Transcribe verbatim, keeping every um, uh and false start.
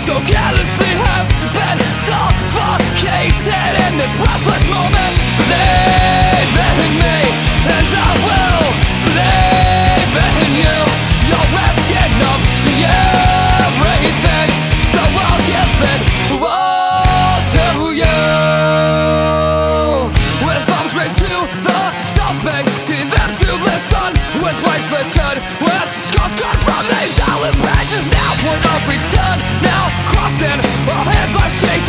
so carelessly have been suffocated in this breathless moment. Believe in me, and I will believe in you. You're asking of me everything, so I'll give it all to you. With arms raised to the stars, begging them to listen. With legs littered with scars cut from these olive branches, now point of return, now crossed in, our hands like shaking.